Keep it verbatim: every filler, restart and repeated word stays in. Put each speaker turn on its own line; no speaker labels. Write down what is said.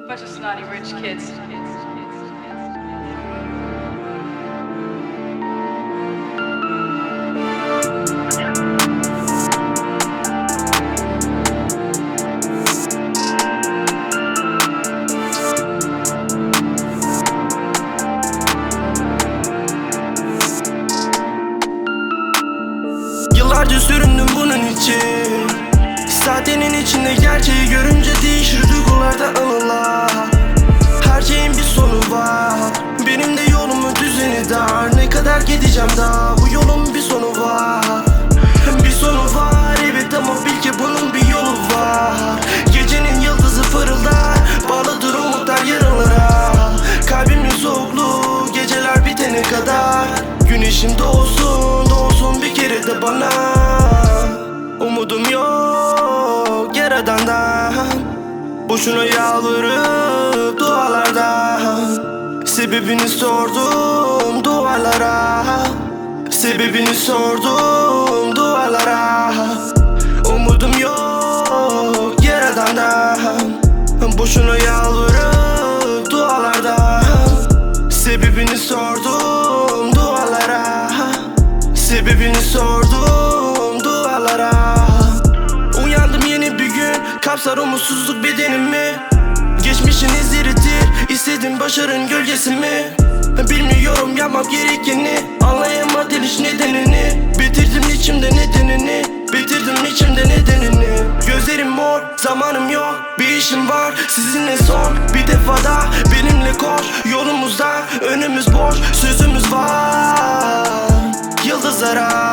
Bunch of snotty rich kids.
Yıllarca süründüm bunun için. Sahtenin içinde gerçeği görünce değişir duygularda anılar. Her şeyin bir sonu var. Benim de yolumun düzeni dar. Ne kadar gideceğim daha, bu yolun bir sonu var. Bir sonu var evet, ama bil ki bunun bir yolu var. Gecenin yıldızı pırıldar, bağlıdır umutlar yaralara. Kalbimin soğukluğu geceler bitene kadar. Güneşim doğsun, doğsun bir kere de bana. Umudum yok Yaradan'dan. Boşuna yalvarıp dualardan. Sebebini sordum dualara. Sebebini sordum dualara. Umudum yok Yaradan'dan. Boşuna yalvarıp dualardan. Sebebini sordum dualara. Sebebini sordum dualara. Uyandım yeni bir gün, kapsar umutsuzluk bedenimi. Geçmişin izleridir, istedim başarın gölgesi mi? Bilmiyorum yapmam gerekeni, anlayamadım hiç nedenini. Bitirdim içimde nedenini, bitirdim içimde nedenini. Gözlerim mor, zamanım yok, bir işim var sizinle son. Bir defa da benimle koş, yolumuzda önümüz boş. Sözümüz var yıldızlara.